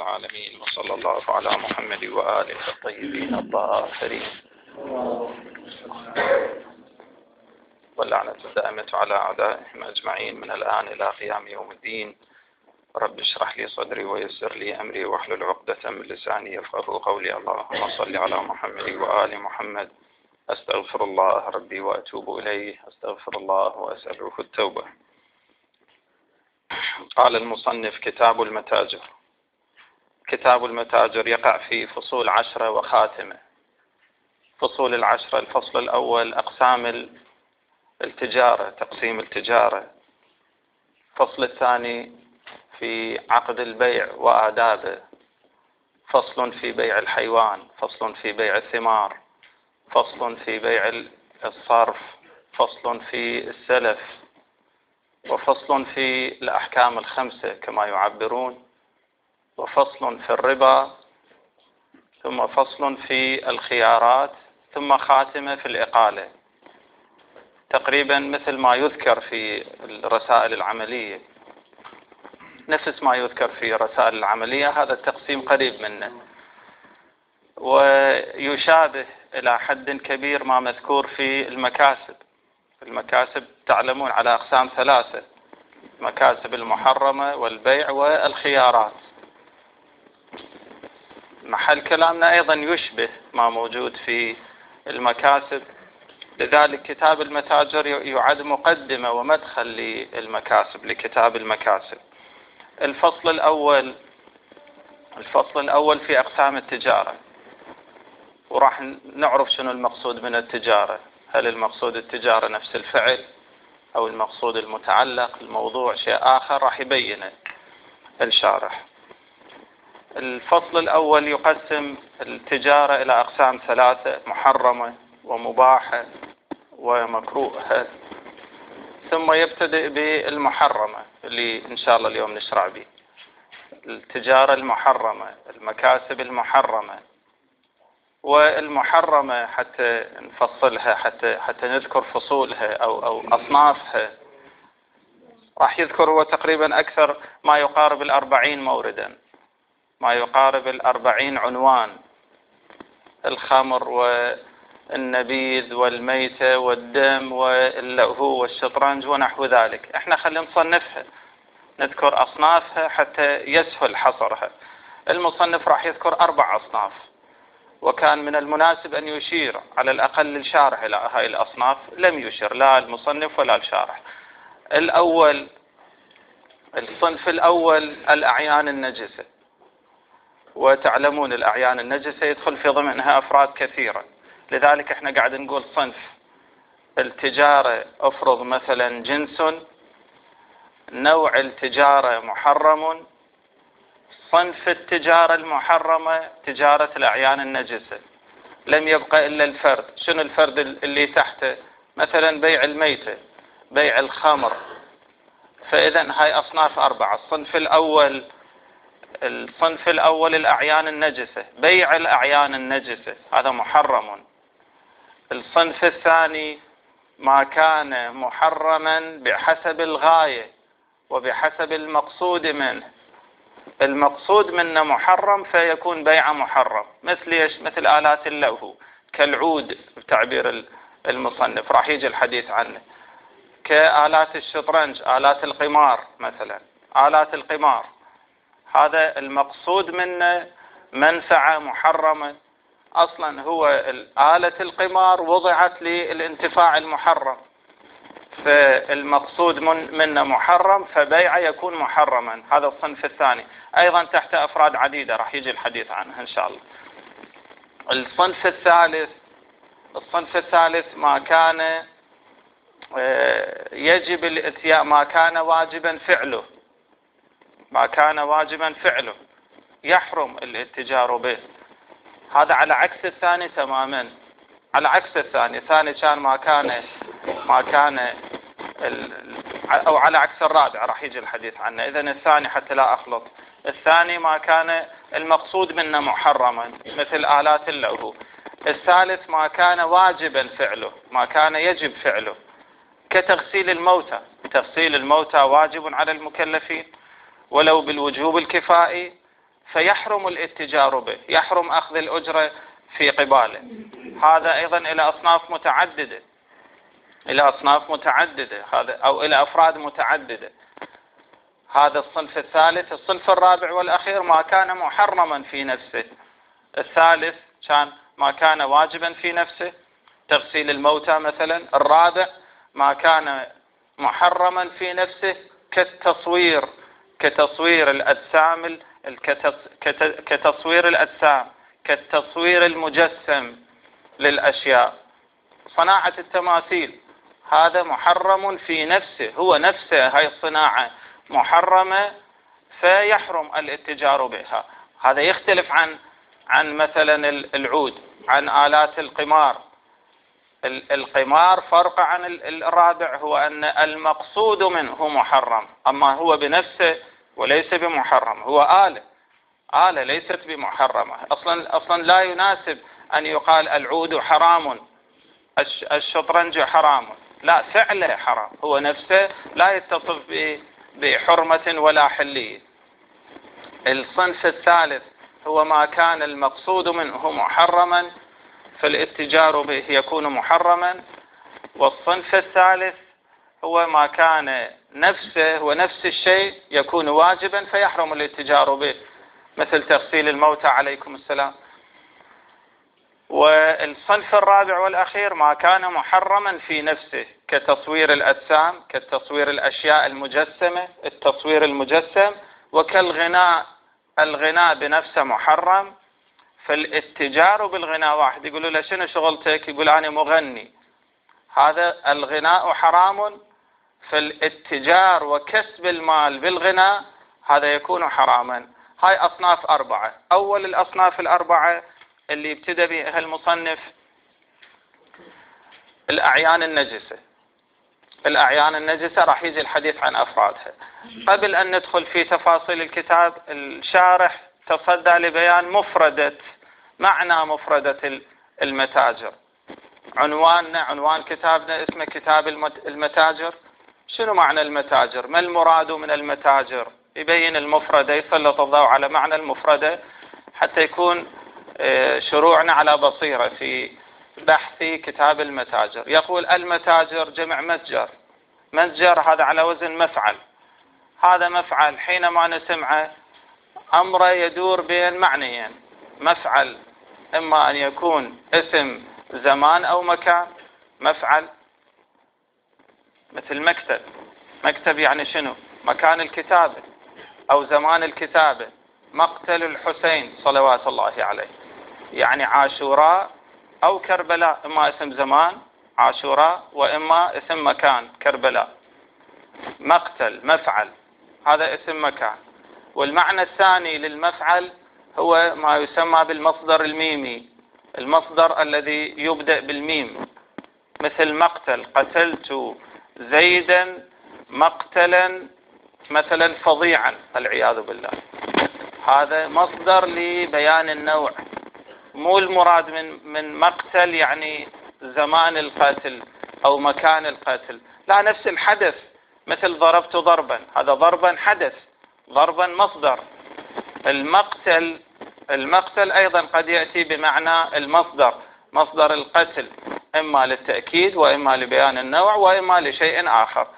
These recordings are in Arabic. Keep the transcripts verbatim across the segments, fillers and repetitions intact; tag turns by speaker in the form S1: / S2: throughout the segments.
S1: العالمين، وصلى الله على محمد وآله الطيبين الطاهرين، واللعنة الدائمة على أعدائهم أجمعين من الآن إلى قيام يوم الدين. رب اشرح لي صدري ويسر لي أمري واحلل عقدة من لساني يفقهوا قولي. اللهم صل على محمد وآل محمد. أستغفر الله ربي وأتوب إليه، أستغفر الله وأسأله التوبة. قال المصنف: كتاب المتاجر. كتاب المتاجر يقع في فصول عشرة وخاتمة. فصول العشرة: الفصل الأول أقسام التجارة، تقسيم التجارة. الفصل الثاني في عقد البيع وآدابه. فصل في بيع الحيوان، فصل في بيع الثمار، فصل في بيع الصرف، فصل في السلف، وفصل في الأحكام الخمسة كما يعبرون، وفصل في الربا، ثم فصل في الخيارات، ثم خاتمة في الإقالة. تقريبا مثل ما يذكر في الرسائل العملية، نفس ما يذكر في الرسائل العملية، هذا التقسيم قريب منه، ويشابه إلى حد كبير ما مذكور في المكاسب. المكاسب تعلمون على أقسام ثلاثة: المكاسب المحرمة والبيع والخيارات. محل كلامنا أيضا يشبه ما موجود في المكاسب، لذلك كتاب المتاجر يعد مقدمة ومدخل للمكاسب، لكتاب المكاسب. الفصل الأول الفصل الأول في أقسام التجارة، وراح نعرف شنو المقصود من التجارة. هل المقصود التجارة نفس الفعل، أو المقصود المتعلق الموضوع شيء آخر، راح يبينه الشارح. الفصل الأول يقسم التجارة إلى أقسام ثلاثة: محرمة ومباحة ومكروهة، ثم يبتدئ بالمحرمة اللي إن شاء الله اليوم نشرع به. التجارة المحرمة، المكاسب المحرمة والمحرمة، حتى نفصلها، حتى حتى نذكر فصولها أو أو أصنافها. راح يذكر هو تقريبا أكثر ما يقارب الأربعين موردا، ما يقارب الأربعين عنوان: الخمر والنبيذ والميتة والدم واللهو والشطرنج ونحو ذلك. احنا خلينا نصنفها، نذكر أصنافها حتى يسهل حصرها. المصنف راح يذكر أربع أصناف، وكان من المناسب أن يشير على الأقل الشارح إلى هاي الأصناف، لم يشير لا المصنف ولا الشارح. الأول، الصنف الأول الأعيان النجسة، وتعلمون الأعيان النجسة يدخل في ضمنها أفراد كثيرة، لذلك احنا قاعد نقول صنف التجارة. افرض مثلا جنس، نوع التجارة محرم. صنف التجارة المحرمة تجارة الأعيان النجسة، لم يبقى إلا الفرد. شنو الفرد اللي تحته؟ مثلا بيع الميتة، بيع الخمر. فإذا هاي أصناف أربعة. الصنف الأول الصنف الأول الأعيان النجسة، بيع الأعيان النجسة هذا محرم. الصنف الثاني ما كان محرما بحسب الغاية وبحسب المقصود منه. المقصود منه محرم فيكون بيع محرم، مثل ايش؟ مثل آلات اللهو كالعود بتعبير المصنف، راح يجي الحديث عنه. كآلات الشطرنج، آلات القمار مثلا، آلات القمار هذا المقصود منه منفعة محرمة. أصلا هو آلة القمار وضعت للانتفاع المحرم، فالمقصود من منه محرم فبيعه يكون محرما. هذا الصنف الثاني، أيضا تحت أفراد عديدة راح يجي الحديث عنها إن شاء الله. الصنف الثالث الصنف الثالث ما كان يجب الاتيان، ما كان واجبا فعله، ما كان واجبا فعله يحرم الاتجار به. هذا على عكس الثاني تماما، على عكس الثاني. الثاني كان ما كان ما كان أو على عكس الرابع راح يجي الحديث عنه. إذن الثاني حتى لا أخلط، الثاني ما كان المقصود منه محرما مثل آلات اللهو. الثالث ما كان واجبا فعله، ما كان يجب فعله، كتغسيل الموتى. تغسيل الموتى واجب على المكلفين ولو بالوجوب الكفائي، فيحرم الاتجار به، يحرم أخذ الأجرة في قباله. هذا أيضا إلى أصناف متعددة، إلى أصناف متعددة هذا أو إلى أفراد متعددة. هذا الصنف الثالث. الصنف الرابع والأخير ما كان محرما في نفسه. الثالث كان ما كان واجبا في نفسه، تغسيل الموتى مثلا. الرابع ما كان محرما في نفسه كالتصوير، كتصوير الأجسام، كتصوير الأجسام، كالتصوير المجسم للأشياء، صناعة التماثيل. هذا محرم في نفسه، هو نفسه هاي الصناعة محرمة فيحرم الاتجار بها. هذا يختلف عن عن مثلا العود، عن آلات القمار. القمار فرق عن الرابع، هو أن المقصود منه محرم، أما هو بنفسه وليس بمحرم، هو آلة آلة ليست بمحرمة. أصلا أصلا لا يناسب أن يقال العود حرام، الشطرنج حرام، لا، فعله حرام، هو نفسه لا يتصف بحرمة ولا حلية. الصنف الثالث هو ما كان المقصود منه محرما فالاتجار به يكون محرما. والصنف الثالث هو ما كان نفسه ونفس الشيء يكون واجبا فيحرم الاتجار به، مثل تغسيل الموتى عليكم السلام. والصنف الرابع والأخير ما كان محرما في نفسه كتصوير الأجسام، كتصوير الأشياء المجسمة، التصوير المجسم، وكالغناء، الغناء بنفسه محرم فالاتجار بالغناء. واحد يقولوا له شنو شغلتك؟ يقول أنا مغني، هذا الغناء حرام، فالاتجار وكسب المال بالغناء هذا يكون حراما. هاي أصناف أربعة. أول الأصناف الأربعة اللي ابتدى بها المصنف الأعيان النجسة. الأعيان النجسة راح يجي الحديث عن أفرادها. قبل أن ندخل في تفاصيل الكتاب، الشارح تصدى لبيان مفردة، معنى مفردة المتاجر. عنواننا، عنوان كتابنا اسمه كتاب المتاجر. شنو معنى المتاجر؟ ما المراد من المتاجر؟ يبين المفردة، يسلط الضوء على معنى المفردة حتى يكون شروعنا على بصيرة في بحث كتاب المتاجر. يقول المتاجر جمع متجر. متجر هذا على وزن مفعل. هذا مفعل حينما نسمعه أمره يدور بين معنيين. مفعل إما أن يكون اسم زمان أو مكان. مفعل مثل مكتب. مكتب يعني شنو؟ مكان الكتابة أو زمان الكتابة. مقتل الحسين صلوات الله عليه يعني عاشوراء أو كربلاء، إما اسم زمان عاشوراء وإما اسم مكان كربلاء. مقتل مفعل، هذا اسم مكان. والمعنى الثاني للمفعل هو ما يسمى بالمصدر الميمي، المصدر الذي يبدأ بالميم، مثل مقتل، قتلت زيدا مقتلا مثلا فظيعا والعياذ بالله. هذا مصدر لبيان النوع، مو المراد من من مقتل يعني زمان القتل أو مكان القتل، لا، نفس الحدث. مثل ضربت ضربا، هذا ضربا حدث، ضربا مصدر. المقتل المقتل أيضا قد يأتي بمعنى المصدر، مصدر القتل، إما للتأكيد وإما لبيان النوع وإما لشيء آخر.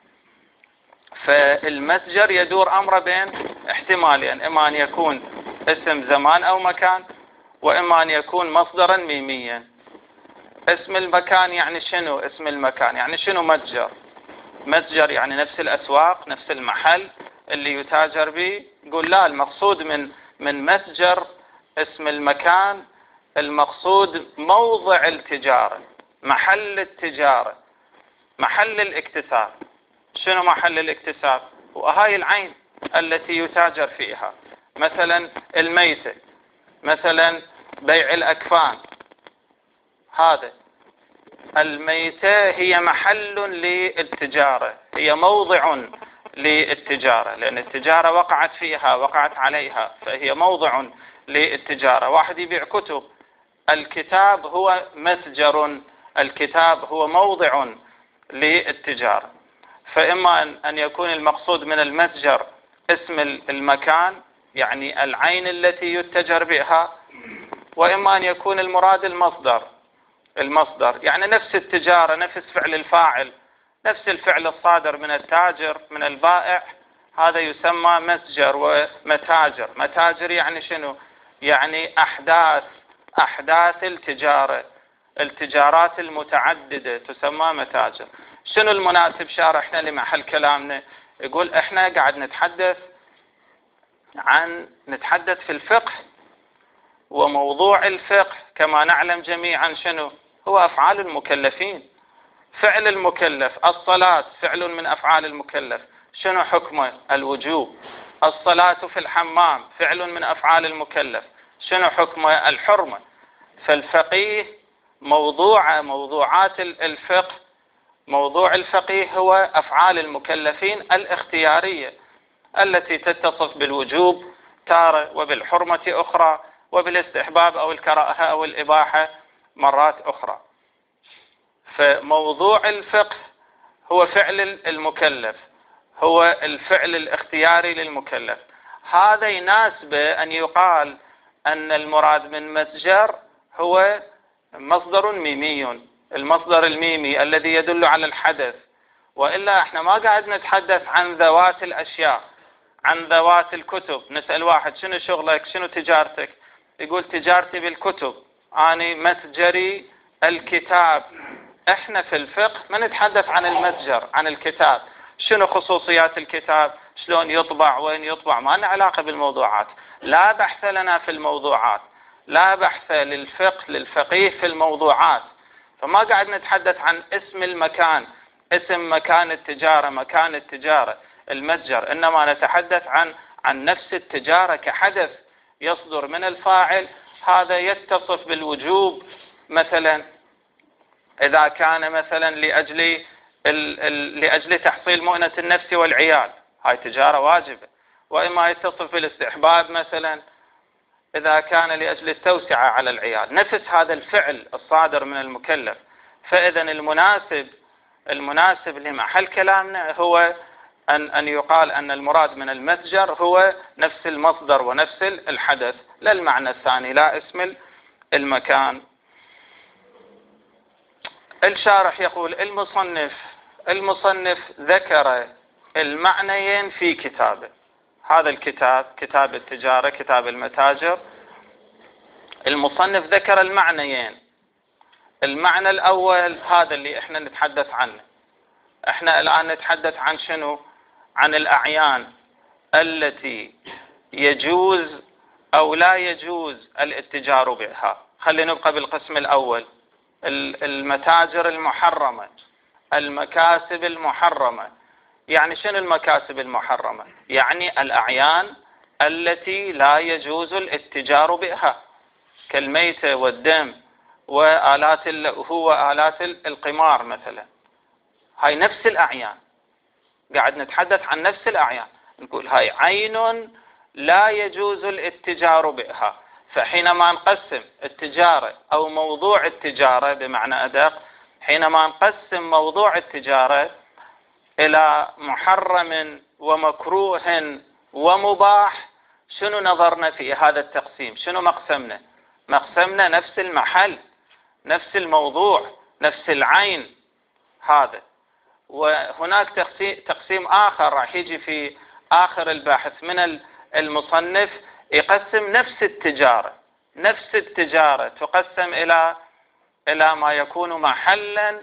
S1: فالمتجر يدور أمره بين احتمالين، إما أن يكون اسم زمان أو مكان وإما أن يكون مصدرا ميميا. اسم المكان يعني شنو؟ اسم المكان يعني شنو؟ متجر. متجر يعني نفس الأسواق، نفس المحل اللي يتاجر به. يقول لا، المقصود من من متجر اسم المكان، المقصود موضع التجارة، محل التجارة، محل الاكتساب. شنو محل الاكتساب؟ وهاي العين التي يتاجر فيها. مثلا الميتة، مثلا بيع الأكفان. هذا الميتة هي محل للتجارة، هي موضع للتجارة، لأن التجارة وقعت فيها، وقعت عليها، فهي موضع للتجارة. واحد يبيع كتب، الكتاب هو متجر، الكتاب هو موضع للتجارة. فإما أن يكون المقصود من المتجر اسم المكان يعني العين التي يتجر بها، وإما أن يكون المراد المصدر المصدر يعني نفس التجارة، نفس فعل الفاعل، نفس الفعل الصادر من التاجر من البائع، هذا يسمى متجر ومتاجر. متاجر يعني شنو؟ يعني أحداث أحداث التجارة، التجارات المتعددة تسمى متاجر. شنو المناسب شارحنا لمحل كلامنا؟ يقول احنا قاعد نتحدث عن نتحدث في الفقه، وموضوع الفقه كما نعلم جميعا شنو هو؟ أفعال المكلفين. فعل المكلف، الصلاة فعل من أفعال المكلف، شنو حكمه؟ الوجوب. الصلاة في الحمام فعل من أفعال المكلف، شنو حكمه؟ الحرمة. فالفقيه موضوع موضوعات الفقه، موضوع الفقيه هو أفعال المكلفين الاختيارية التي تتصف بالوجوب تارة، وبالحرمة أخرى، وبالاستحباب أو الكراهة أو الإباحة مرات أخرى. فموضوع الفقه هو فعل المكلف، هو الفعل الاختياري للمكلف. هذا يناسب أن يقال أن المراد من متجر هو مصدر ميمي، المصدر الميمي الذي يدل على الحدث. وإلا احنا ما قاعد نتحدث عن ذوات الأشياء، عن ذوات الكتب. نسأل واحد شنو شغلك، شنو تجارتك؟ يقول تجارتي بالكتب، أنا متجري الكتاب. احنا في الفقه ما نتحدث عن المتجر، عن الكتاب. شنو خصوصيات الكتاب، شلون يطبع، وين يطبع، ما لنا علاقة بالموضوعات. لا بحث لنا في الموضوعات، لا بحث للفقه للفقيه في الموضوعات. فما قاعد نتحدث عن اسم المكان، اسم مكان التجارة، مكان التجارة المتجر، إنما نتحدث عن عن نفس التجارة كحدث يصدر من الفاعل. هذا يتصف بالوجوب، مثلا إذا كان مثلا لأجل ال ال لأجل تحصيل مؤنة النفس والعيال، هاي تجارة واجبة. وإما يتصف بالاستحباب مثلا إذا كان لأجل التوسعة على العيال، نفس هذا الفعل الصادر من المكلف. فإذا المناسب المناسب لمحل كلامنا هو أن أن يقال أن المراد من المتجر هو نفس المصدر ونفس الحدث، لا المعنى الثاني، لا اسم المكان. الشارح يقول المصنف المصنف ذكر المعنيين في كتابه. هذا الكتاب كتاب التجارة، كتاب المتاجر، المصنف ذكر المعنيين. المعنى الأول هذا اللي احنا نتحدث عنه. احنا الآن نتحدث عن شنو؟ عن الأعيان التي يجوز أو لا يجوز الاتجار بها. خلينا نبقى بالقسم الأول، المتاجر المحرمة، المكاسب المحرمة. يعني شنو المكاسب المحرمة؟ يعني الأعيان التي لا يجوز الاتجار بها، كالميتة والدم وآلات اللهو وآلات القمار مثلا. هاي نفس الأعيان، قاعد نتحدث عن نفس الأعيان. نقول هاي عين لا يجوز الاتجار بها. فحينما نقسم التجارة أو موضوع التجارة بمعنى أدق، حينما نقسم موضوع التجارة إلى محرم ومكروه ومباح، شنو نظرنا في هذا التقسيم؟ شنو مقسمنا؟ مقسمنا نفس المحل، نفس الموضوع، نفس العين هذا. وهناك تقسيم آخر راح يجي في آخر البحث من المصنف، يقسم نفس التجارة، نفس التجارة تقسم إلى إلى ما يكون محلا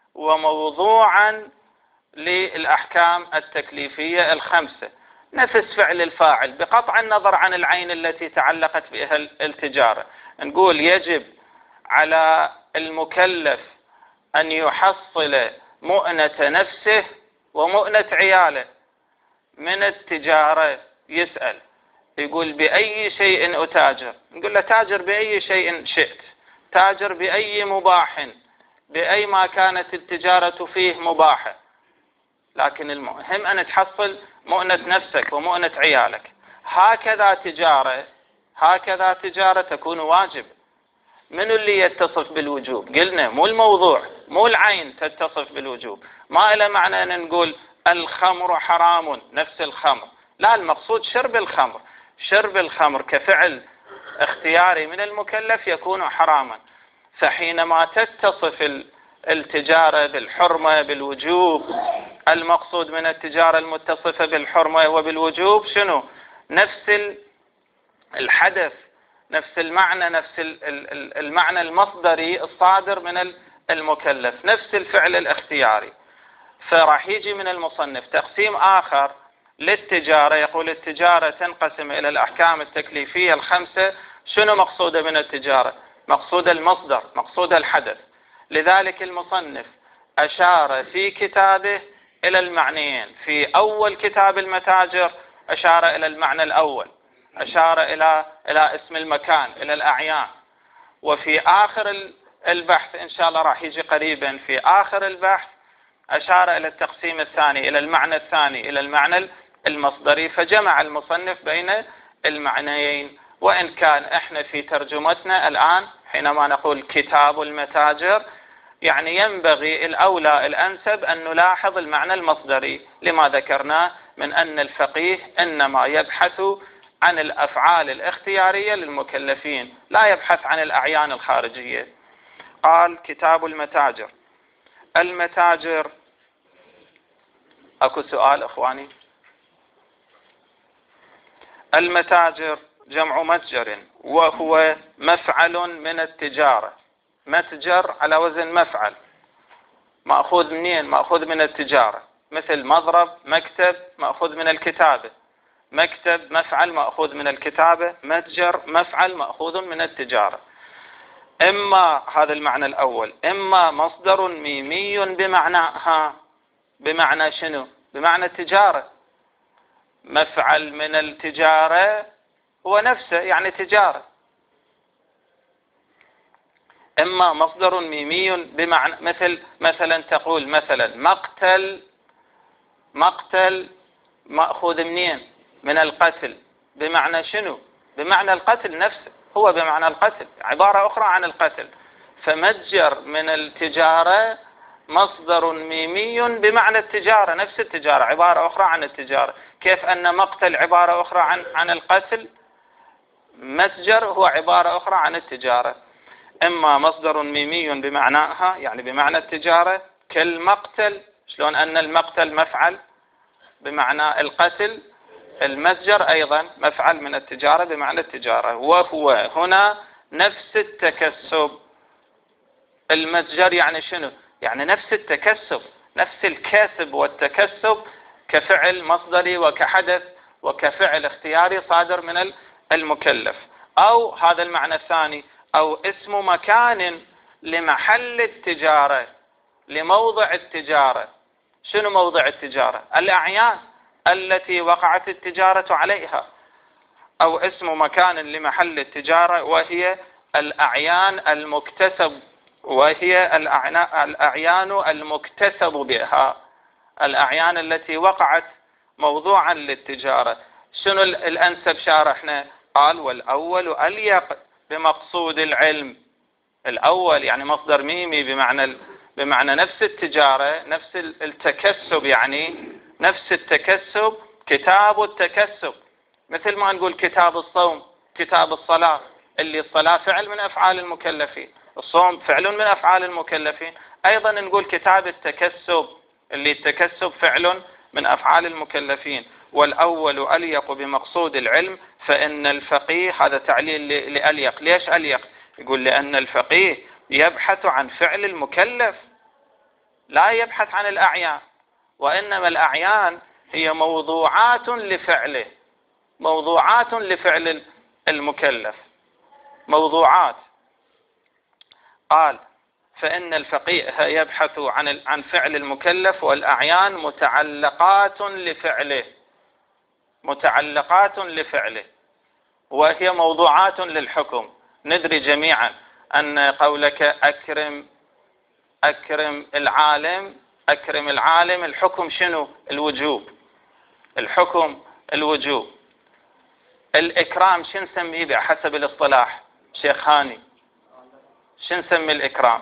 S1: وموضوعا للأحكام التكليفية الخمسة. نفس فعل الفاعل بقطع النظر عن العين التي تعلقت بها التجارة. نقول يجب على المكلف أن يحصل مؤنة نفسه ومؤنة عياله من التجارة. يسأل يقول بأي شيء أتاجر؟ نقول له تاجر بأي شيء شئت، تاجر بأي مباح، بأي ما كانت التجارة فيه مباحة، لكن المهم أن تحصل مؤنة نفسك ومؤنة عيالك. هكذا تجارة هكذا تجارة تكون واجب. من اللي يتصف بالوجوب؟ قلنا مو الموضوع، مو العين تتصف بالوجوب. ما إلى معنى أن نقول الخمر حرام، نفس الخمر، لا، المقصود شرب الخمر. شرب الخمر كفعل اختياري من المكلف يكون حراما. فحينما تتصف التجارة بالحرمة بالوجوب، المقصود من التجارة المتصفة بالحرمة وبالوجوب شنو؟ نفس الحدث، نفس المعنى، نفس المعنى المصدري الصادر من المكلف، نفس الفعل الاختياري. فراح يجي من المصنف تقسيم آخر للتجارة، يقول التجارة تنقسم إلى الأحكام التكليفية الخمسة. شنو مقصودة من التجارة؟ مقصود المصدر، مقصود الحدث. لذلك المصنف أشار في كتابه إلى المعنيين. في أول كتاب المتاجر أشار إلى المعنى الأول، أشار إلى إلى اسم المكان، إلى الأعيان. وفي آخر البحث إن شاء الله راح يجي قريبا في آخر البحث أشار إلى التقسيم الثاني، إلى المعنى الثاني، إلى المعنى المصدري. فجمع المصنف بين المعنيين. وإن كان إحنا في ترجمتنا الآن حينما نقول كتاب المتاجر، يعني ينبغي الأولى الأنسب أن نلاحظ المعنى المصدري لما ذكرناه من أن الفقيه إنما يبحث عن الأفعال الاختيارية للمكلفين، لا يبحث عن الأعيان الخارجية. قال كتاب المتاجر. المتاجر، أكو سؤال إخواني؟ المتاجر جمع متجر، وهو مفعل من التجارة. متجر على وزن مفعل، مأخوذ منين؟ مأخوذ من التجارة. مثل مضرب، مكتب، مأخوذ من الكتابة. مكتب مفعل مأخوذ من الكتابة، متجر مفعل مأخوذ من التجارة. إما هذا المعنى الأول، إما مصدر ميمي بمعناها. بمعنى شنو؟ بمعنى التجارة. مفعل من التجارة هو نفسه يعني تجارة. إما مصدر ميمي بمعنى، مثل مثلا تقول مثلا مقتل. مقتل مأخوذ منين؟ من القتل. بمعنى شنو؟ بمعنى القتل نفسه، هو بمعنى القتل، عبارة أخرى عن القتل. فمتجر من التجارة مصدر ميمي بمعنى التجارة، نفس التجارة، عبارة أخرى عن التجارة. كيف أن مقتل عبارة أخرى عن عن القتل، متجر هو عبارة أخرى عن التجارة. إما مصدر ميمي بمعناها يعني بمعنى التجارة كالمقتل، شلون أن المقتل مفعل بمعنى القتل، المتجر أيضا مفعل من التجارة بمعنى التجارة. وهو هنا نفس التكسب. المتجر يعني شنو؟ يعني نفس التكسب، نفس الكسب والتكسب كفعل مصدري وكحدث وكفعل اختياري صادر من المكلف. أو هذا المعنى الثاني، أو اسم مكان لمحل التجارة، لموضع التجارة. شنو موضع التجارة؟ الأعيان التي وقعت التجارة عليها. أو اسم مكان لمحل التجارة وهي الأعيان المكتسب، وهي الأعيان المكتسب بها، الأعيان التي وقعت موضوعا للتجارة. شنو الأنسب شارحنا؟ قال والأول أليق بمقصود العلم. الأول يعني مصدر ميمي بمعنى بمعنى نفس التجارة، نفس التكسب، يعني نفس التكسب، كتاب التكسب. مثل ما نقول كتاب الصوم، كتاب الصلاة، اللي الصلاة فعل من أفعال المكلفين، الصوم فعل من أفعال المكلفين. أيضا نقول كتاب التكسب، اللي التكسب فعل من أفعال المكلفين. والأول أليق بمقصود العلم، فإن الفقيه، هذا تعليل لأليق. ليش أليق؟ يقول لأن الفقيه يبحث عن فعل المكلف، لا يبحث عن الأعيان، وإنما الأعيان هي موضوعات لفعله، موضوعات لفعل المكلف، موضوعات. قال فإن الفقيه يبحث عن عن فعل المكلف، والأعيان متعلقات لفعله، متعلقات لفعله، وهي موضوعات للحكم. ندري جميعا أن قولك أكرم أكرم العالم، أكرم العالم، الحكم شنو؟ الوجوب. الحكم الوجوب. الإكرام شو نسميه بحسب الاصطلاح شيخ هاني؟ شو نسمي الإكرام؟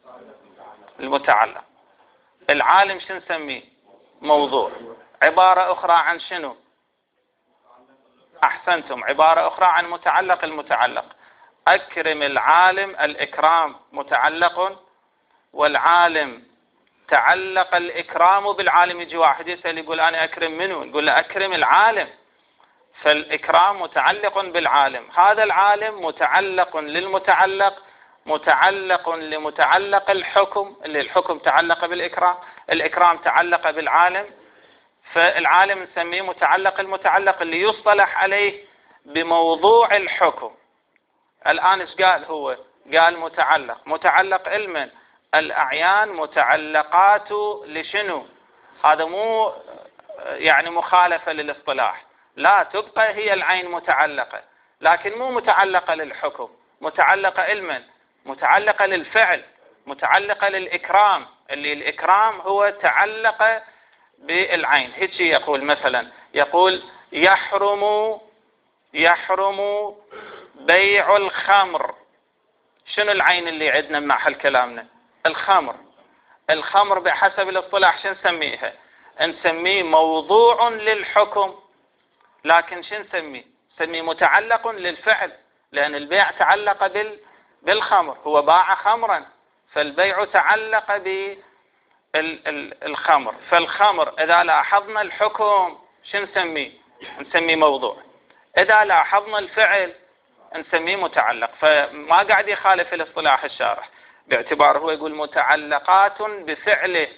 S1: المتعلق. العالم شو نسميه؟ موضوع. عبارة أخرى عن شنو؟ أحسنتم، عبارة أخرى عن متعلق المتعلق. أكرم العالم، الإكرام متعلق، والعالم تعلق الإكرام بالعالم. يجي واحد يسأل يقول أنا أكرم منه، نقول له أكرم العالم، فالإكرام متعلق بالعالم. هذا العالم متعلق للمتعلق، متعلق لمتعلق الحكم، اللي الحكم تعلق بالإكرام، الإكرام تعلق بالعالم، فالعالم نسميه متعلق المتعلق اللي يصطلح عليه بموضوع الحكم. الآن ايش قال هو؟ قال متعلق، متعلق علما، الأعيان متعلقات لشنو؟ هذا مو يعني مخالفة للاصطلاح، لا، تبقى هي العين متعلقة، لكن مو متعلقة للحكم، متعلقة علما، متعلقة للفعل، متعلقة للإكرام، اللي الإكرام هو تعلق بالعين. هيك يقول مثلا، يقول يحرم يحرم بيع الخمر. شنو العين اللي عندنا مع هالكلامنا؟ الخمر. الخمر بحسب الاصطلاح شو نسميها؟ نسميه موضوع للحكم، لكن شو نسميه؟ نسميه متعلق للفعل، لأن البيع تعلق بال بالخمر، هو باع خمرا، فالبيع تعلق بالخمر. فالخمر إذا لاحظنا الحكم شو نسميه؟ نسميه موضوع. إذا لاحظنا الفعل نسميه متعلق. فما قاعد يخالف الاصطلاح الشارح، باعتباره هو يقول متعلقات بفعله.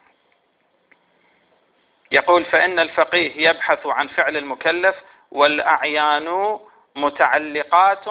S1: يقول فإن الفقيه يبحث عن فعل المكلف، والأعيان متعلقات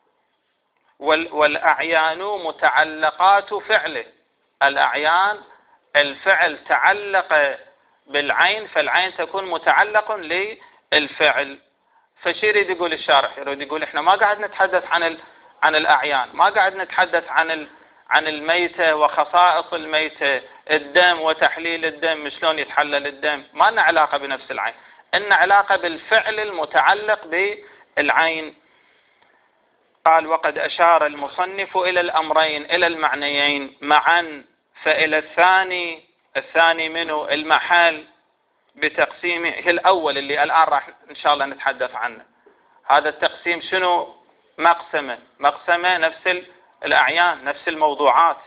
S1: والأعيان متعلقات فعله. الأعيان الفعل تعلق بالعين، فالعين تكون متعلق للفعل. فشي يريد يقول الشارح؟ يريد يقول احنا ما قاعد نتحدث عن ال... عن الأعيان، ما قاعد نتحدث عن ال... عن الميتة وخصائص الميتة، الدم وتحليل الدم، شلون يتحلل الدم، ما لنا علاقة بنفس العين، إن علاقة بالفعل المتعلق بالعين. قال وقد أشار المصنف إلى الأمرين، إلى المعنيين معا، فإلى الثاني، الثاني منه المحل بتقسيمه الأول اللي الآن راح إن شاء الله نتحدث عنه. هذا التقسيم شنو؟ مقسمة، مقسمة نفس الأعيان، نفس الموضوعات.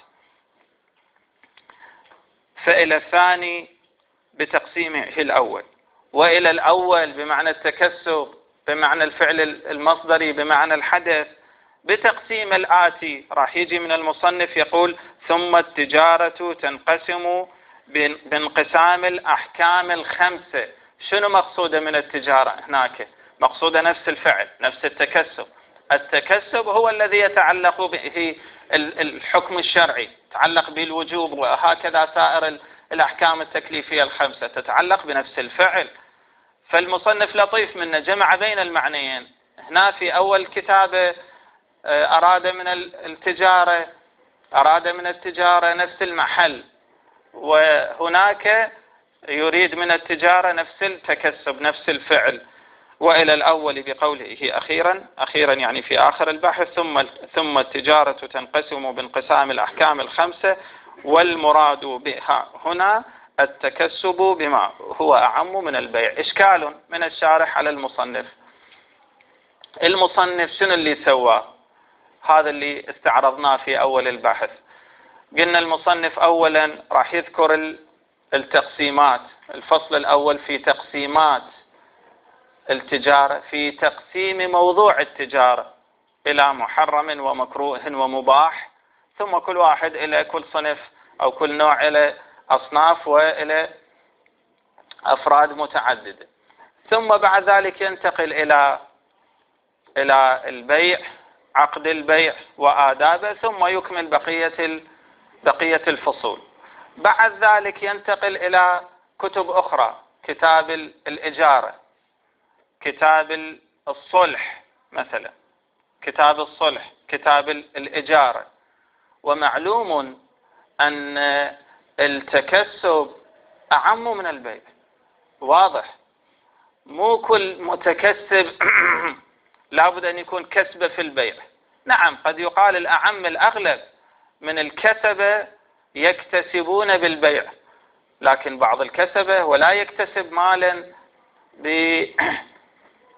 S1: فإلى الثاني بتقسيمه الأول، وإلى الأول بمعنى التكسب، بمعنى الفعل المصدري، بمعنى الحدث، بتقسيم الآتي. راح يجي من المصنف يقول ثم التجارة تنقسم بانقسام الأحكام الخمسة. شنو مقصودة من التجارة هناك؟ مقصودة نفس الفعل، نفس التكسب. التكسب هو الذي يتعلق به الحكم الشرعي، يتعلق بالوجوب، وهكذا سائر الأحكام التكليفية الخمسة تتعلق بنفس الفعل. فالمصنف لطيف منه، جمع بين المعنيين. هنا في أول كتابه أراد من التجارة أراد من التجارة نفس المحل، وهناك يريد من التجارة نفس التكسب، نفس الفعل. وإلى الأول بقوله أخيرا، أخيرا يعني في آخر البحث، ثم ثم التجارة تنقسم بانقسام الأحكام الخمسة، والمراد بها هنا التكسب بما هو أعم من البيع. إشكال من الشارح على المصنف. المصنف شنو اللي سواه؟ هذا اللي استعرضناه في أول البحث. قلنا المصنف أولا راح يذكر التقسيمات. الفصل الأول في تقسيمات التجارة، في تقسيم موضوع التجارة إلى محرم ومكروه ومباح، ثم كل واحد إلى كل صنف أو كل نوع إلى أصناف وإلى أفراد متعددة. ثم بعد ذلك ينتقل إلى إلى البيع، عقد البيع وآدابه، ثم يكمل بقية بقية الفصول. بعد ذلك ينتقل إلى كتب أخرى، كتاب الإجارة، كتاب الصلح مثلا، كتاب الصلح، كتاب الإجارة. ومعلوم أن التكسب أعم من البيع، واضح. مو كل متكسب لابد أن يكون كسبه في البيع. نعم قد يقال الأعم الأغلب من الكسبة يكتسبون بالبيع، لكن بعض الكسبة ولا يكتسب مالا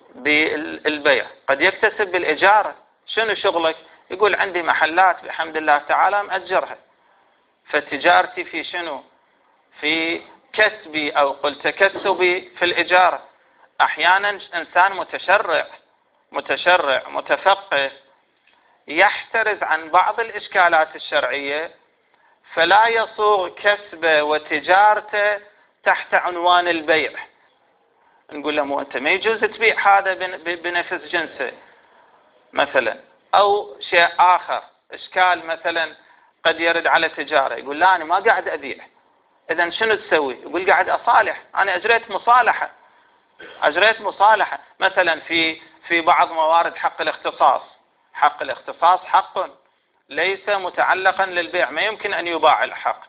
S1: بالبيع، قد يكتسب بالإجارة. شنو شغلك؟ يقول عندي محلات بحمد الله تعالى مأجرها، فتجارتي في شنو؟ في كسبي أو قل تكسبي في الإجارة. أحيانا إنسان متشرع متشرع متفقه يحترز عن بعض الإشكالات الشرعية، فلا يصوغ كسبه وتجارته تحت عنوان البيع. نقول له مو أنت ما يجوز تبيع هذا بنفس جنسه مثلا، أو شيء آخر إشكال مثلا قد يرد على تجارة، يقول لا أنا ما قاعد أبيع. إذن شنو تسوي؟ يقول قاعد أصالح، أنا أجريت مصالحة أجريت مصالحة مثلا في في بعض موارد حق الاختصاص. حق الاختصاص حق ليس متعلقا للبيع، ما يمكن أن يباع الحق،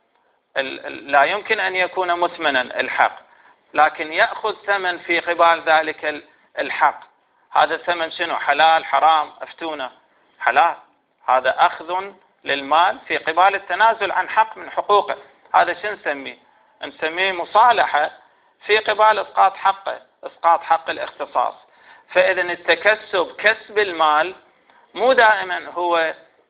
S1: لا يمكن أن يكون مثمنا الحق، لكن يأخذ ثمن في قبال ذلك الحق. هذا الثمن شنو؟ حلال حرام؟ أفتونا. حلال، هذا أخذ للمال في قبال التنازل عن حق من حقوقه. هذا شو نسميه؟ نسميه مصالحة في قبال إسقاط حقه، إسقاط حق الاختصاص. فإذا التكسب كسب المال مو دائما هو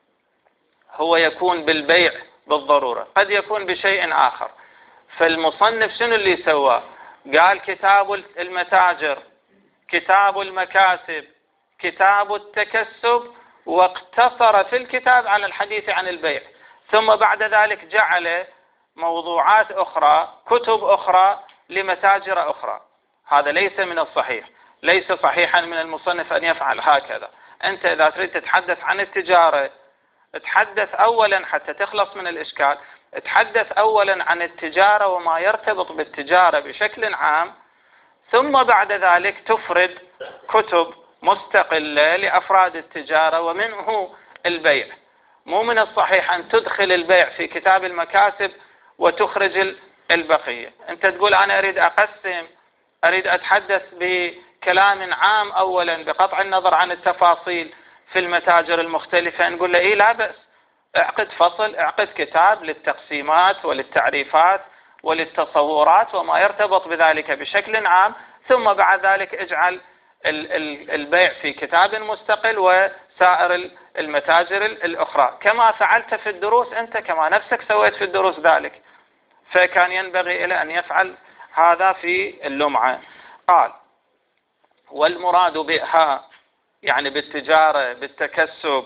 S1: هو يكون بالبيع بالضرورة، قد يكون بشيء آخر. فالمصنف شنو اللي سواه؟ قال كتاب المتاجر، كتاب المكاسب، كتاب التكسب، واقتصر في الكتاب على الحديث عن البيع، ثم بعد ذلك جعل موضوعات أخرى، كتب أخرى لمتاجر أخرى. هذا ليس من الصحيح، ليس صحيحا من المصنف أن يفعل هكذا. أنت إذا تريد تتحدث عن التجارة، تحدث أولا حتى تخلص من الإشكال، تحدث أولا عن التجارة وما يرتبط بالتجارة بشكل عام، ثم بعد ذلك تفرد كتب مستقلة لأفراد التجارة ومنه البيع. مو من الصحيح أن تدخل البيع في كتاب المكاسب وتخرج البقية. أنت تقول أنا أريد أقسم، أريد أتحدث بكلام عام أولا بقطع النظر عن التفاصيل في المتاجر المختلفة، نقول له إيه لا بأس، اعقد فصل، اعقد كتاب للتقسيمات وللتعريفات وللتصورات وما يرتبط بذلك بشكل عام، ثم بعد ذلك اجعل البيع في كتاب مستقل وسائر المتاجر الأخرى، كما فعلت في الدروس أنت، كما نفسك سويت في الدروس ذلك. فكان ينبغي إلى أن يفعل هذا في اللمعة. قال والمراد بها يعني بالتجارة بالتكسب،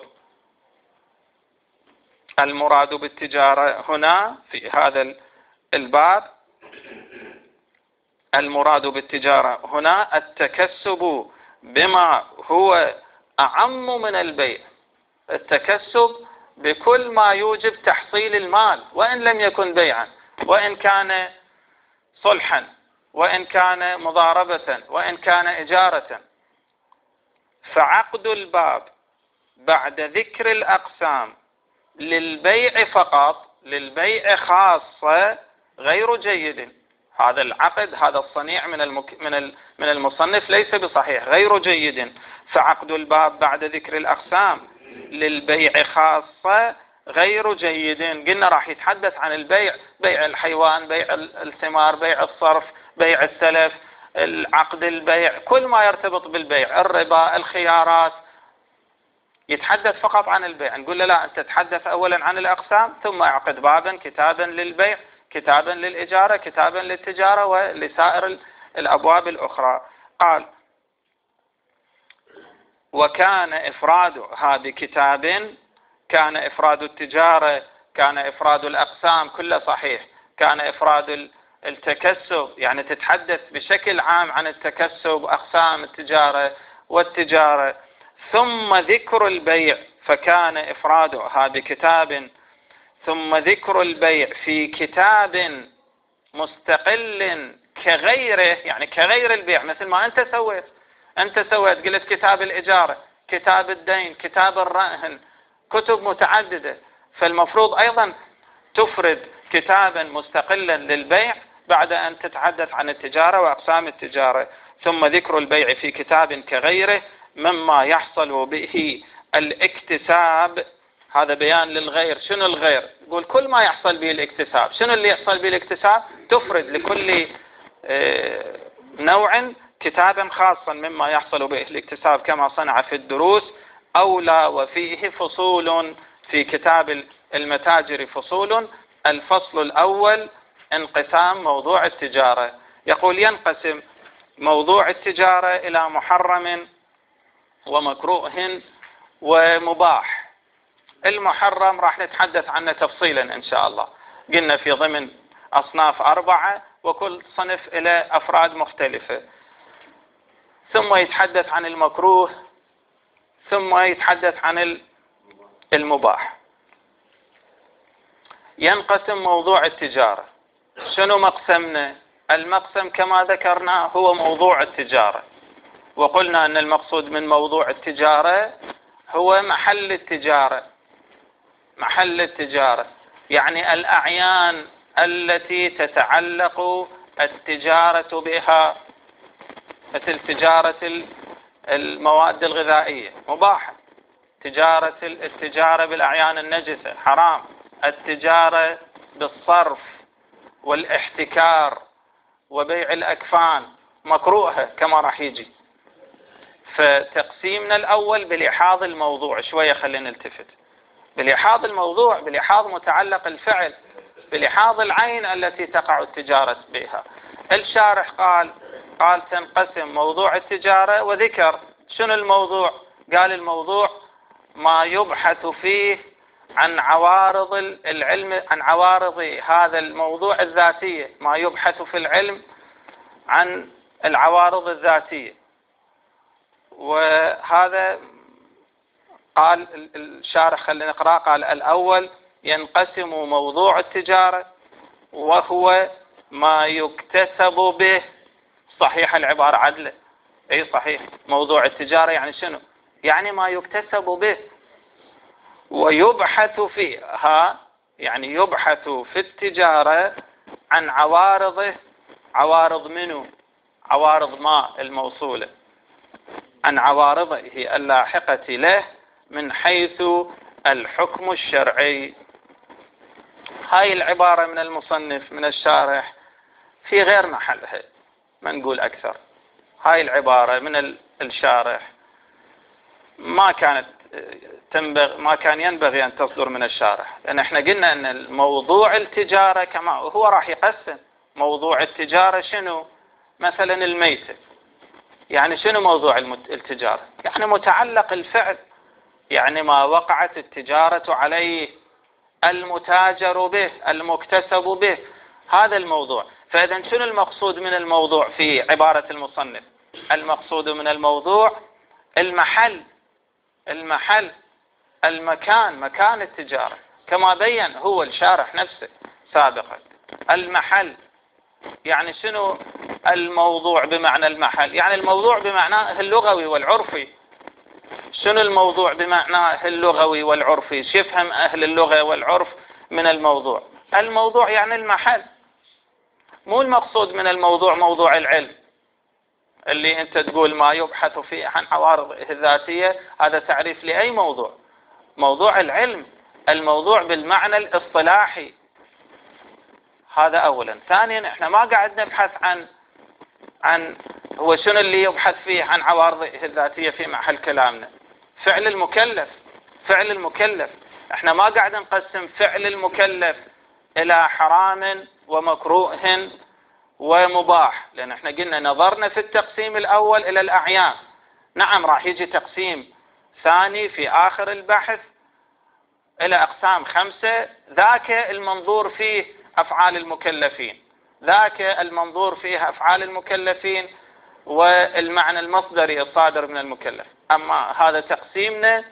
S1: المراد بالتجارة هنا في هذا الباب، المراد بالتجارة هنا التكسب بما هو أعم من البيع، التكسب بكل ما يوجب تحصيل المال، وإن لم يكن بيعا، وإن كان صلحا، وإن كان مضاربة، وإن كان إجارة. فعقد الباب بعد ذكر الأقسام للبيع فقط، للبيع خاصة، غير جيد. هذا العقد، هذا الصنيع من المك... من ال... من المصنف ليس بصحيح، غير جيد. فعقد الباب بعد ذكر الأقسام للبيع خاصة غير جيد. قلنا راح يتحدث عن البيع، بيع الحيوان، بيع الثمار، بيع الصرف، بيع السلف، العقد البيع، كل ما يرتبط بالبيع، الربا، الخيارات، يتحدث فقط عن البيع. نقول له لا، أنت تتحدث أولا عن الأقسام، ثم اعقد بابا، كتابا للبيع، كتابا للإجارة، كتابا للتجارة، ولسائر الأبواب الأخرى. قال وكان إفراد هذه كتاب، كان إفراد التجارة، كان إفراد الأقسام كله صحيح، كان إفراد التكسب يعني تتحدث بشكل عام عن التكسب، أقسام التجارة والتجارة، ثم ذكر البيع، فكان إفراد هذا كتاب، ثم ذكر البيع في كتاب مستقل كغيره، يعني كغير البيع، مثل ما أنت سويت. أنت سويت قلت كتاب الإجارة، كتاب الدين، كتاب الرهن، كتب متعددة، فالمفروض أيضا تفرد كتابا مستقلا للبيع بعد أن تتحدث عن التجارة وأقسام التجارة، ثم ذكر البيع في كتاب كغيره مما يحصل به الاكتساب. هذا بيان للغير. شنو الغير؟ يقول كل ما يحصل به الاكتساب. شنو اللي يحصل به الاكتساب؟ تفرد لكل نوع كتابا خاصا مما يحصل به الاكتساب كما صنع في الدروس، أولى وفيه فصول في كتاب المتاجر فصول. الفصل الأول انقسام موضوع التجارة. يقول ينقسم موضوع التجارة إلى محرم ومكروه ومباح. المحرم راح نتحدث عنه تفصيلا إن شاء الله، قلنا في ضمن أصناف أربعة وكل صنف إلى أفراد مختلفة. ثم يتحدث عن المكروه، ثم يتحدث عن المباح. ينقسم موضوع التجارة. شنو مقسمنا؟ المقسم كما ذكرنا هو موضوع التجارة، وقلنا أن المقصود من موضوع التجارة هو محل التجارة. محل التجارة يعني الأعيان التي تتعلق التجارة بها، مثل تجارة المواد الغذائية مباحة، تجارة التجارة بالأعيان النجسة حرام، التجارة بالصرف والاحتكار وبيع الأكفان مكروهة كما راح يجي. فتقسيمنا الأول بلحاظ الموضوع، شوية خلينا نلتفت بلحاظ الموضوع، بلحاظ متعلق الفعل، بلحاظ العين التي تقع التجارة بها. الشارح قال قال تنقسم موضوع التجارة، وذكر شنو الموضوع. قال الموضوع ما يبحث فيه عن عوارض العلم، عن عوارض هذا الموضوع الذاتية، ما يبحث في العلم عن العوارض الذاتية. وهذا قال الشارح، خلينا نقرأ. قال الأول ينقسم موضوع التجارة وهو ما يكتسب به. صحيح العبارة عدلة، اي صحيح. موضوع التجارة يعني شنو؟ يعني ما يكتسب به ويبحث فيها، يعني يبحث في التجارة عن عوارضه. عوارض منه؟ عوارض ما الموصولة، عن عوارضه اللاحقة له من حيث الحكم الشرعي. هاي العبارة من المصنف من الشارح في غير محلها، ما نقول أكثر. هاي العبارة من الشارح ما كانت تنبغ ما كان ينبغي أن تصدر من الشارح، لأن احنا قلنا أن الموضوع التجارة كما هو راح يقسم موضوع التجارة شنو. مثلا الميتة، يعني شنو موضوع التجارة؟ يعني متعلق الفعل، يعني ما وقعت التجارة عليه، المتاجر به، المكتسب به، هذا الموضوع. فإذا شنو المقصود من الموضوع في عبارة المصنف؟ المقصود من الموضوع المحل، المحل المكان، مكان التجارة كما بين هو الشارح نفسه سابقا. المحل يعني شنو الموضوع بمعنى المحل؟ يعني الموضوع بمعناه اللغوي والعرفي. شنو الموضوع بمعناه اللغوي والعرفي؟ شو يفهم أهل اللغة والعرف من الموضوع؟ الموضوع يعني المحل. مو المقصود من الموضوع موضوع العلم اللي انت تقول ما يبحث فيه عن عوارض الذاتية، هذا تعريف لأي موضوع. موضوع العلم الموضوع بالمعنى الاصطلاحي، هذا أولا. ثانيا احنا ما قاعد نبحث عن عن هو شنو اللي يبحث فيه عن عوارض الذاتية في محل كلامنا. فعل المكلف، فعل المكلف احنا ما قاعد نقسم فعل المكلف إلى حرام ومكروه ومباح، لأن احنا قلنا نظرنا في التقسيم الأول إلى الأعيان. نعم راح يجي تقسيم ثاني في آخر البحث إلى أقسام خمسة، ذاك المنظور فيه أفعال المكلفين، ذاك المنظور فيه أفعال المكلفين والمعنى المصدري الصادر من المكلف. أما هذا تقسيمنا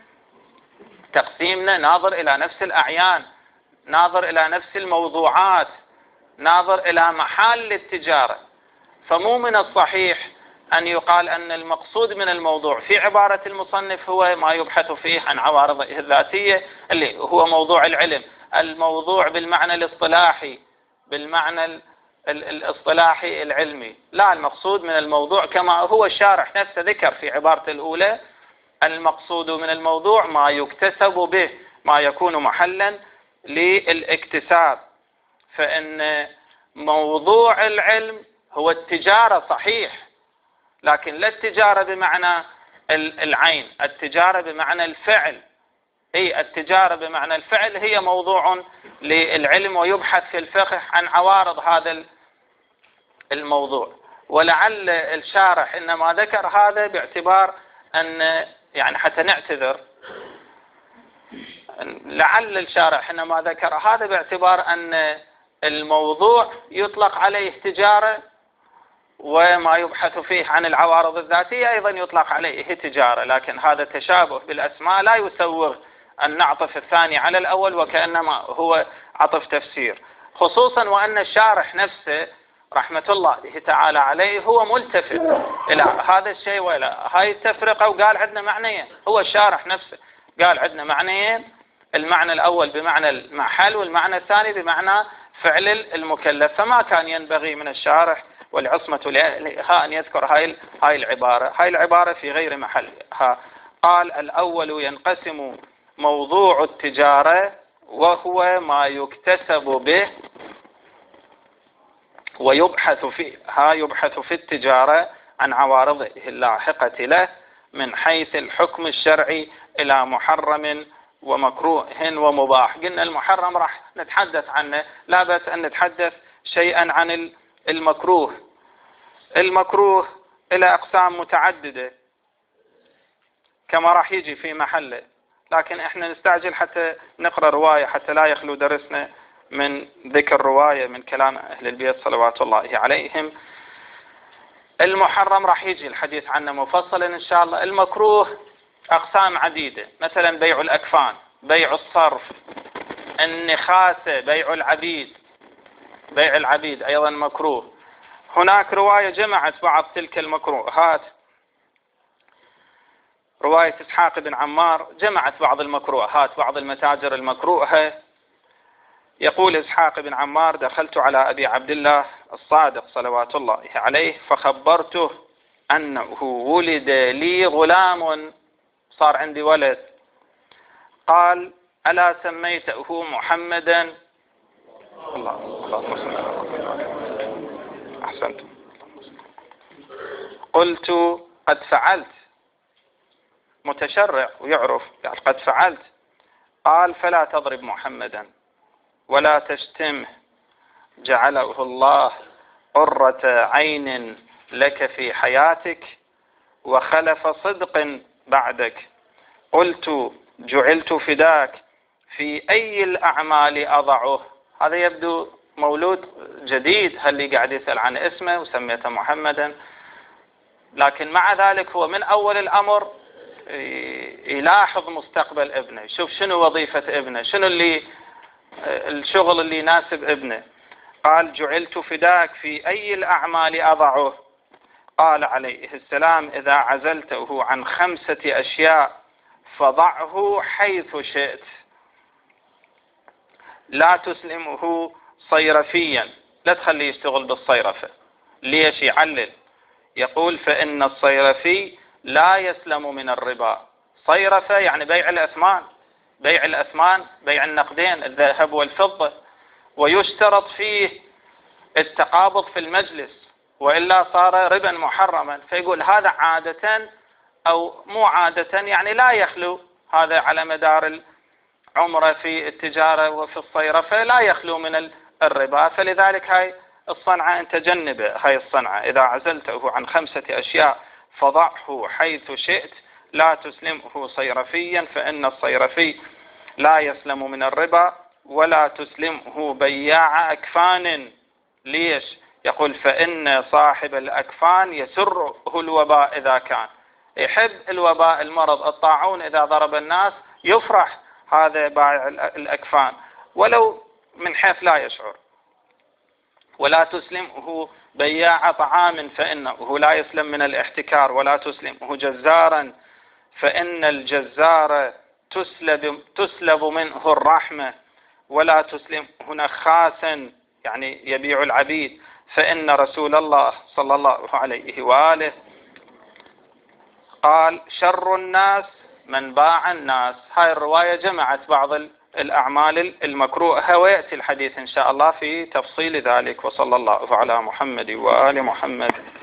S1: تقسيمنا ناظر إلى نفس الأعيان، ناظر إلى نفس الموضوعات، ناظر إلى محل التجارة. فمو من الصحيح أن يقال أن المقصود من الموضوع في عبارة المصنف هو ما يبحث فيه عن عوارضه الذاتية اللي هو موضوع العلم، الموضوع بالمعنى الاصطلاحي، بالمعنى الاصطلاحي العلمي. لا، المقصود من الموضوع كما هو الشارح نفسه ذكر في عبارة الأولى، المقصود من الموضوع ما يكتسب به، ما يكون محلا للاكتساب. فإن موضوع العلم هو التجارة صحيح، لكن لا التجارة بمعنى العين، التجارة بمعنى الفعل. اي التجارة بمعنى الفعل هي موضوع للعلم، ويبحث في الفقه عن عوارض هذا الموضوع. ولعل الشارح إنما ذكر هذا باعتبار أن، يعني حتى نعتذر، لعل الشارح إنما ذكر هذا باعتبار أن الموضوع يطلق عليه تجارة، وما يبحث فيه عن العوارض الذاتية أيضا يطلق عليه تجارة، لكن هذا تشابه بالأسماء لا يسوغ أن نعطف الثاني على الأول وكأنما هو عطف تفسير، خصوصا وأن الشارح نفسه رحمة الله تعالى عليه هو ملتفت إلى هذا الشيء وإلى هاي التفرقة، وقال عندنا معنيين. هو الشارح نفسه قال عندنا معنيين، المعنى الأول بمعنى المحل، والمعنى الثاني بمعنى فعل المكلف. فما كان ينبغي من الشارح والعصمة لها أن يذكر هاي هاي العبارة هاي العبارة في غير محلها. قال: الأول ينقسم موضوع التجارة وهو ما يكتسب به ويبحث فيها يبحث في التجارة عن عوارضه اللاحقة له من حيث الحكم الشرعي إلى محرم ومكروه ومباح. قلنا المحرم راح نتحدث عنه، لا بأس أن نتحدث شيئا عن المكروه. المكروه إلى أقسام متعددة كما راح يجي في محله، لكن احنا نستعجل حتى نقرأ رواية حتى لا يخلو درسنا من ذكر رواية من كلام أهل البيت صلوات الله عليهم. المحرم راح يجي الحديث عنه مفصلا إن شاء الله. المكروه أقسام عديدة، مثلا بيع الأكفان، بيع الصرف، النخاسة، بيع العبيد، بيع العبيد أيضا مكروه. هناك رواية جمعت بعض تلك المكروهات، رواية إسحاق بن عمار جمعت بعض المكروهات، بعض المتاجر المكروهة. يقول إسحاق بن عمار: دخلت على أبي عبد الله الصادق صلوات الله عليه فخبرته أنه ولد لي غلام، صار عندي ولد. قال: ألا سميته محمدا؟ الله الله أحسنت. قلت: قد فعلت. متشرع ويعرف يعني قد فعلت. قال: فلا تضرب محمدا ولا تشتمه، جعله الله قرة عين لك في حياتك وخلف صدق بعدك. قلت: جعلت فداك، في أي الأعمال أضعه؟ هذا يبدو مولود جديد، هل اللي قاعد يسأل عن اسمه وسميته محمدا، لكن مع ذلك هو من أول الأمر يلاحظ مستقبل ابنه، يشوف شنو وظيفة ابنه، شنو اللي الشغل اللي يناسب ابنه. قال: جعلت فداك، في أي الأعمال أضعه؟ قال عليه السلام: إذا عزلته عن خمسة أشياء فضعه حيث شئت. لا تسلمه صيرفيا، لا تخليه يشتغل بالصيرفة. ليش؟ يعلل، يقول: فإن الصيرفي لا يسلم من الربا. صيرفة يعني بيع الأثمان، بيع الأثمان بيع النقدين الذهب والفضة، ويشترط فيه التقابض في المجلس وإلا صار ربا محرما. فيقول هذا عادة أو مو عادة، يعني لا يخلو هذا على مدار العمر في التجارة وفي الصيرفة لا يخلو من الربا. فلذلك هاي الصنعة أنت جنبه، هاي الصنعة إذا عزلته عن خمسة أشياء فضعه حيث شئت، لا تسلمه صيرفيا، فإن الصيرفي لا يسلم من الربا. ولا تسلمه بياع أكفان. ليش؟ يقول: فإن صاحب الأكفان يسره الوباء إذا كان يحب الوباء، المرض، الطاعون إذا ضرب الناس يفرح هذا بائع الأكفان ولو من حيث لا يشعر. ولا تسلمه بياع طعام، فإنه لا يسلم من الاحتكار. ولا تسلمه جزارا، فإن الجزار تسلب, تسلب منه الرحمة. ولا تسلمه نخاسا، يعني يبيع العبيد، فإن رسول الله صلى الله عليه وآله قال: شر الناس من باع الناس. هاي الرواية جمعت بعض الأعمال المكروهة، ويأتي الحديث إن شاء الله في تفصيل ذلك. وصلى الله على محمد وآل محمد.